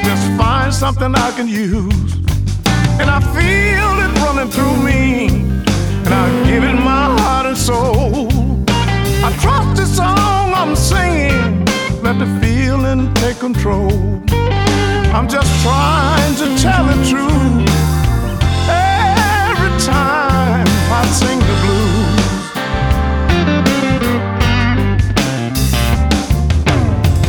just find something I can use. And I feel it running through me, and I give it my heart and soul. I trust the song I'm singing, let the feeling take control. I'm just trying to tell the truth.